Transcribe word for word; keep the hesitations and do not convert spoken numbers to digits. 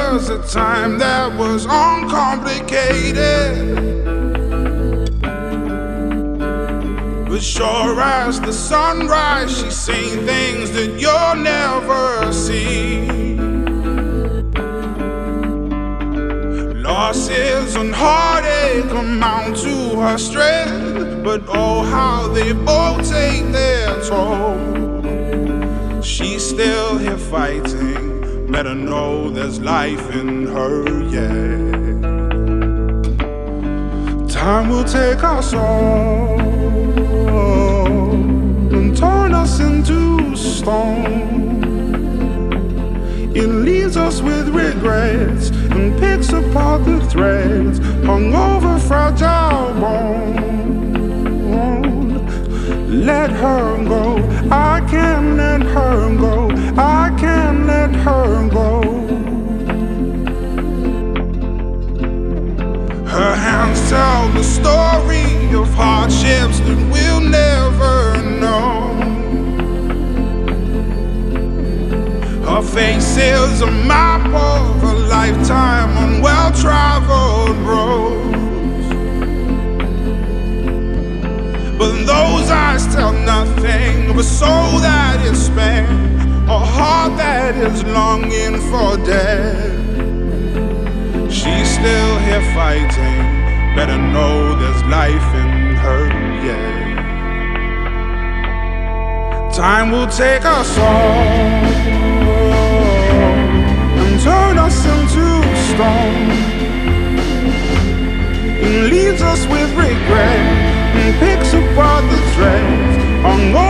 was a time that was uncomplicated, but sure as the sunrise, she's seen things that you'll never see. Losses and heartache amount to her strength, but oh, how they all take their toll. She's still here fighting, let her know there's life in her, yeah. Time will take us all and turn us into stone. It leaves us with regrets and picks apart the threads hung over fragile bone. Let her go, I can't let her go, I can't let her go. Her hands tell the story of hardships that we'll never know. Her face is a map of a lifetime on well-traveled roads. But those eyes tell nothing of a soul that is spent, a heart that is longing for death. She's still here fighting, better know there's life in her, yeah. Time will take us all and turn us into stone. It leaves us with regret and picks apart the threads hung